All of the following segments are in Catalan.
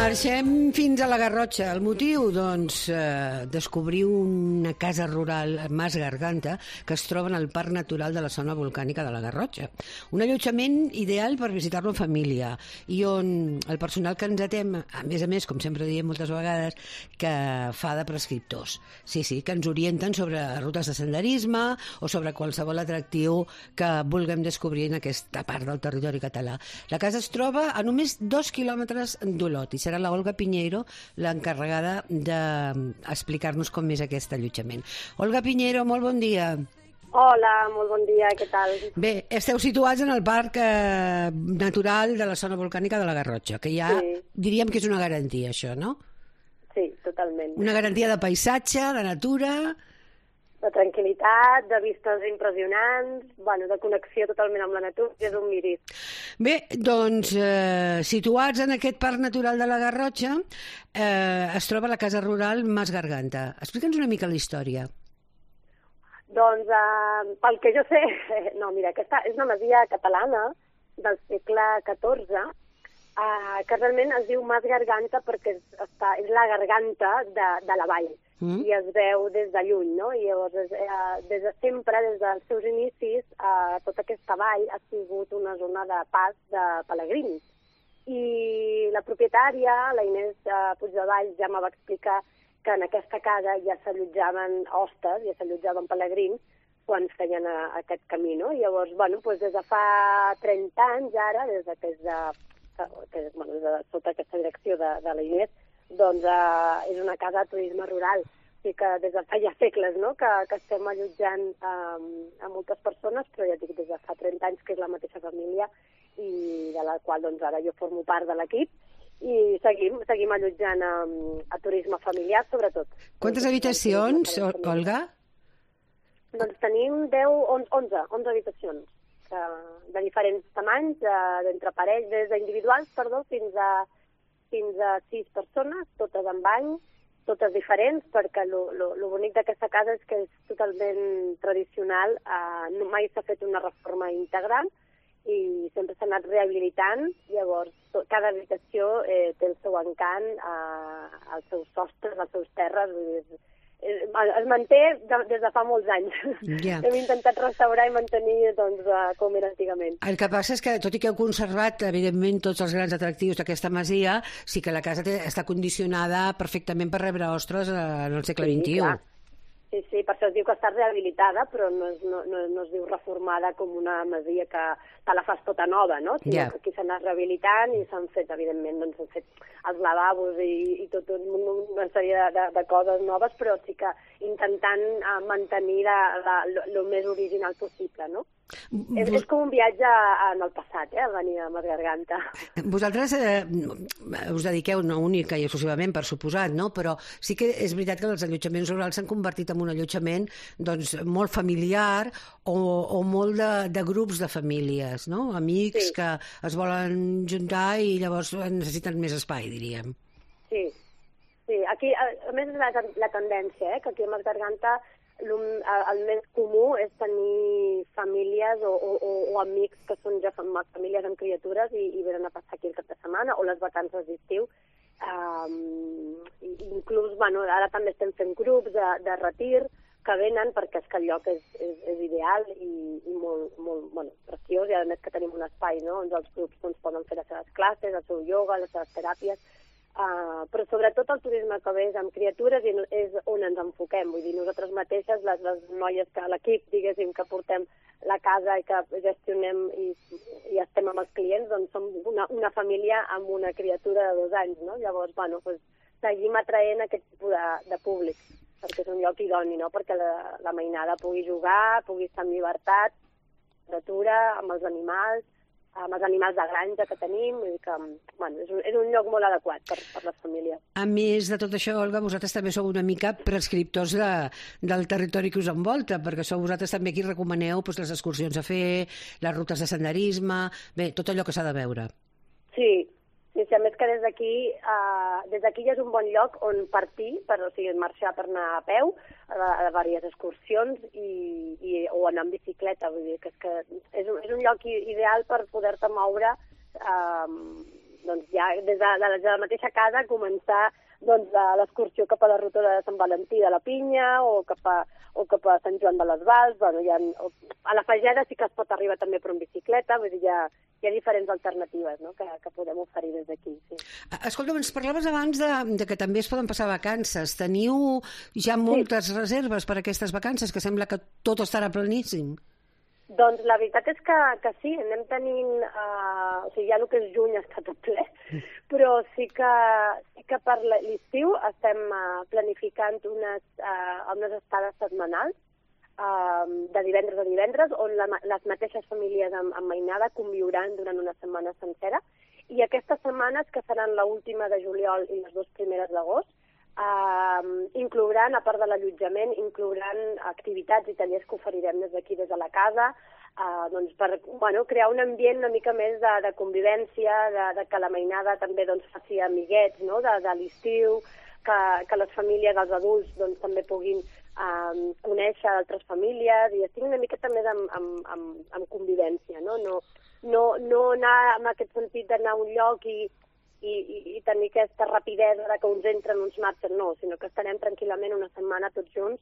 Marxem fins a la Garrotxa. El motiu, doncs, descobrir una casa rural, Mas Garganta, que es troba en el Parc Natural de la Zona Volcànica de la Garrotxa. Un allotjament ideal per visitar-lo en família i on el personal que ens atén, a més, com sempre diem moltes vegades, que fa de prescriptors. Sí, que ens orienten sobre rutes de senderisme o sobre qualsevol atractiu que vulguem descobrir en aquesta part del territori català. La casa es troba a només 2 quilòmetres d'Olot i serà la Olga Piñeiro l'encarregada d'explicar-nos com és aquest allotjament. Olga Piñeiro, molt bon dia. Hola, molt bon dia, què tal? Bé, esteu situats en el Parc Natural de la Zona Volcànica de la Garrotxa, que ja diríem que és una garantia, això, no? Sí, totalment. Una garantia de paisatge, de natura... De tranquil·litat, de vistes impressionants, de connexió totalment amb la natura, és un miris. Bé, doncs, situats en aquest Parc Natural de la Garrotxa, es troba la casa rural Mas Garganta. Explica'ns una mica la història. Doncs, pel que jo sé... No, mira, aquesta és una masia catalana del segle XIV, que realment es diu Mas Garganta perquè és la garganta de la vall. I es veu des de lluny, no? I llavors, des de sempre, des dels seus inicis, tota aquesta vall ha sigut una zona de pas de pelegrins. I la propietària, la Inés Puigdevall, ja me va explicar que en aquesta casa ja s'allotjaven hostes, ja s'allotjaven pelegrins quan feien aquest camí, no? I llavors, des de fa 30 anys ara, des de sota aquesta direcció de la Inés, doncs és una casa de turisme rural. O sigui que des de fa ja segles, no?, que estem allotjant a moltes persones, però ja dic, des de fa 30 anys que és la mateixa família i de la qual doncs ara jo formo part de l'equip i seguim allotjant a turisme familiar, sobretot. Quantes habitacions, Olga? Doncs tenim 11 habitacions de diferents tamanys, d'entre parells, des d'individuals, fins a 6 persones, totes amb bany, totes diferents, perquè lo bonic d'aquesta casa és que és totalment tradicional, mai s'ha fet una reforma integral i sempre s'ha anat rehabilitant, llavors cada habitació té el seu encant, els seus sostres, els seus terres, es manté des de fa molts anys. Yeah. Hem intentat restaurar i mantenir com era antigament. El que passa és que, tot i que heu conservat, evidentment, tots els grans atractius d'aquesta masia, sí que la casa està condicionada perfectament per rebre ostres en el segle XXI. Clar. Sí, per això es diu que està rehabilitada, però no es diu reformada com una masia que te la fas tota nova, no? Sinó que aquí s'ha anat rehabilitant i s'han fet, evidentment, s'han fet els lavabos i tot una sèrie de coses noves, però sí que intentant mantenir el més original possible, no? És com un viatge en el passat, venir a Mas Garganta. Vosaltres us dediqueu no única i exclusivament, per suposat, no? Però sí que és veritat que els allotjaments rurals s'han convertit en un allotjament molt familiar o molt de grups de famílies, no? Amics que es volen juntar i llavors necessiten més espai, diríem. Sí. Aquí, a més, la tendència, que aquí a Mas Garganta el més comú és tenir famílies o amics que són ja famílies amb criatures i venen a passar aquí el cap de setmana o les vacances d'estiu. Inclús, ara també estem fent grups de retir que venen perquè és que el lloc és ideal i molt preciós, i a més que tenim un espai, no?, on els grups poden fer les seves classes, el seu ioga, les seves teràpies. Però sobretot el turisme que ve és amb criatures i és on ens enfoquem. Vull dir, nosaltres mateixes, les noies que l'equip, diguéssim, que portem la casa i que gestionem i estem amb els clients, doncs som una família amb una criatura de 2 anys, no? Llavors, seguim atraent aquest tipus de públic, perquè és un lloc idoni, no?, perquè la mainada pugui jugar, pugui estar en llibertat, natura, amb els animals de granja que tenim, vull dir que és un lloc molt adequat per les famílies. A més de tot això, Olga, vosaltres també sou una mica prescriptors del territori que us envolta, perquè sou vosaltres també qui recomaneu les excursions a fer, les rutes de senderisme, bé, tot allò que s'ha de veure. Sí, a més que des d'aquí ja és un bon lloc on partir, marxar per anar a peu, a diverses excursions o anar en bicicleta. Vull dir que és un lloc ideal per poder-te moure ja des de la mateixa casa començar doncs, l'excursió cap a la ruta de Sant Valentí de la Pinya o cap a Sant Joan de les Valls. Bueno, a la Fageda sí que es pot arribar també per en bicicleta, vull dir, hi ha diferents alternatives, no?, que podem oferir des d'aquí. Sí. Escolta'm, ens parlaves abans de que també es poden passar vacances. Teniu ja moltes reserves per a aquestes vacances, que sembla que tot estarà pleníssim. Doncs la veritat és que sí, anem tenint... o sigui, ja el que és juny està tot ple, però sí que per l'estiu estem planificant unes estades setmanals de divendres a divendres, on les mateixes famílies amb mainada conviuran durant una setmana sencera. I aquestes setmanes, que seran l'última de juliol i les 2 primeres d'agost, inclouran, a part de l'allotjament, inclouran activitats i tallers que oferirem des d'aquí, des de la casa, doncs per crear un ambient una mica més de convivència, de que la mainada també faci amiguets, no?, de l'estiu, que les famílies, els adults, doncs, també puguin conèixer altres famílies i estiguin una miqueta més amb convivència, no? No anar en aquest sentit d'anar a un lloc i tenir aquesta rapidesa de que uns entren, uns marxen, no, sinó que estarem tranquil·lament una setmana tots junts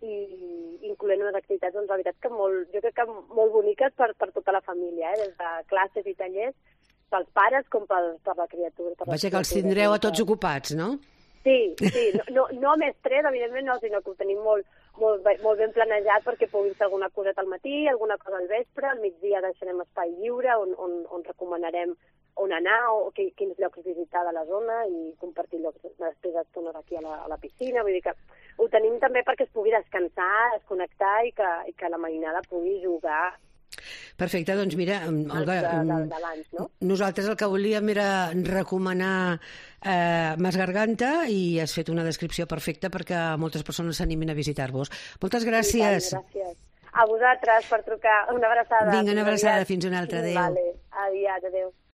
i incloent unes activitats, doncs, la veritat que jo crec que molt boniques per tota la família, des de classes i tallers, pels pares com per la criatura. Vaja, que els tindreu a tots ocupats, no? Sí, no més tres, evidentment no, sinó que ho tenim molt ben planejat perquè puguin fer alguna coseta al matí, alguna cosa al vespre, al migdia deixarem espai lliure on recomanarem on anar o quins llocs visitar de la zona i compartir llocs després d'estones aquí a la piscina. Vull dir que ho tenim també perquè es pugui descansar, desconnectar i que la mainada pugui jugar. Perfecte, doncs mira, Olga, no? Nosaltres el que volíem era recomanar Mas Garganta i has fet una descripció perfecta perquè moltes persones s'animin a visitar-vos. Moltes gràcies. Gràcies. A vosaltres per trucar. Una abraçada. Vinga, una abraçada. Fins una altra. Adéu. Vale. Adéu.